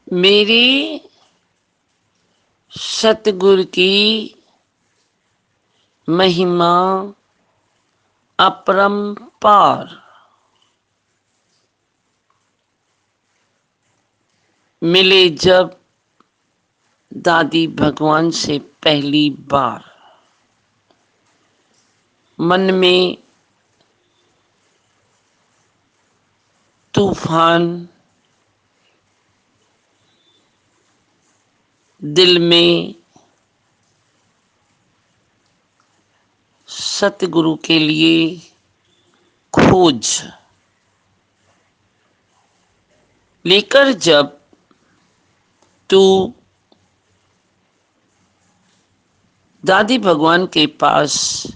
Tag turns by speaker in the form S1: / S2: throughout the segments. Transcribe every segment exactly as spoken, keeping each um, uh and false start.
S1: मेरी सतगुरु की महिमा अपरंपार। मिले जब दादी भगवान से पहली बार, मन में तूफान, दिल में सतगुरु के लिए खोज लेकर जब तू दादी भगवान के पास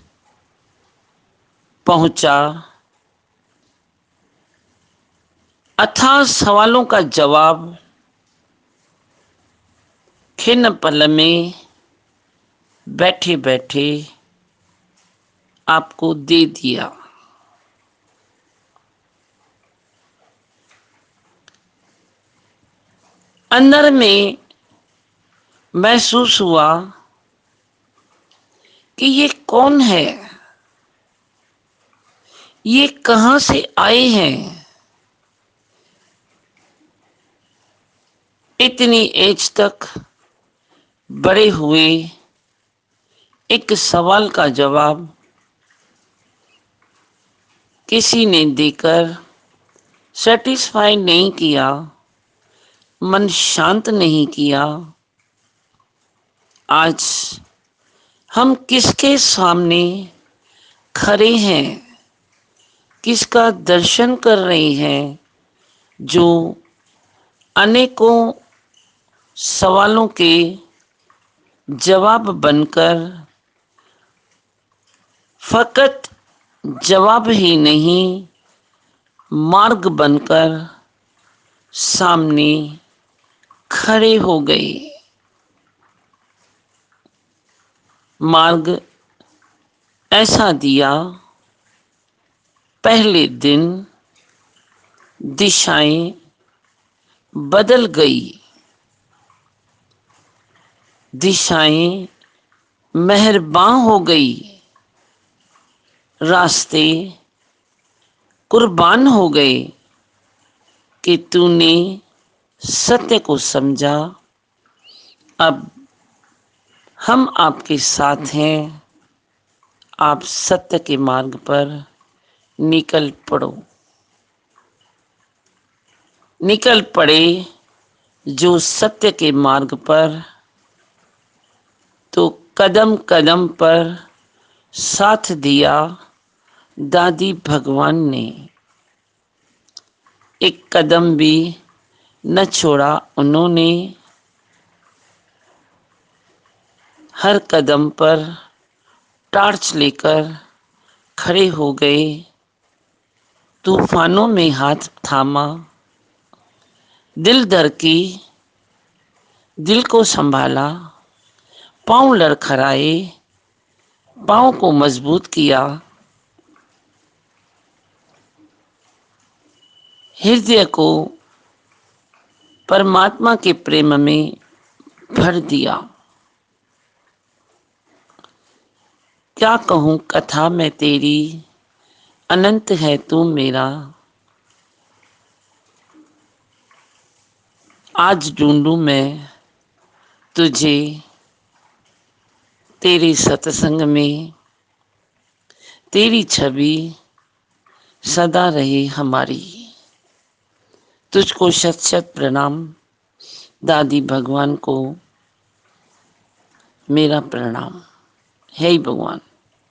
S1: पहुंचा, अथाह सवालों का जवाब खिन्न पल में बैठे बैठे आपको दे दिया। अंदर में महसूस हुआ कि ये कौन है, ये कहां से आए हैं। इतनी एज तक बड़े हुए एक सवाल का जवाब किसी ने देकर सेटिस्फाई नहीं किया, मन शांत नहीं किया। आज हम किसके सामने खड़े हैं, किसका दर्शन कर रहे हैं, जो अनेकों सवालों के जवाब बनकर फकत जवाब ही नहीं, मार्ग बनकर सामने खड़े हो गए। मार्ग ऐसा दिया, पहले दिन दिशाएं बदल गई, दिशाएं मेहरबान हो गई, रास्ते कुर्बान हो गए कि तूने सत्य को समझा। अब हम आपके साथ हैं, आप सत्य के मार्ग पर निकल पड़ो। निकल पड़े जो सत्य के मार्ग पर, तो कदम कदम पर साथ दिया दादी भगवान ने। एक कदम भी न छोड़ा उन्होंने, हर कदम पर टार्च लेकर खड़े हो गए। तूफानों में हाथ थामा, दिल धड़की, दिल को संभाला, पांव लड़खड़ाए, पांव को मजबूत किया, हृदय को परमात्मा के प्रेम में भर दिया। क्या कहूं कथा मैं तेरी, अनंत है तू मेरा। आज ढूंढूं मैं तुझे तेरे सत्संग में, तेरी छवि सदा रहे हमारी। तुझको शत शत प्रणाम, दादी भगवान को मेरा प्रणाम। हे भगवान।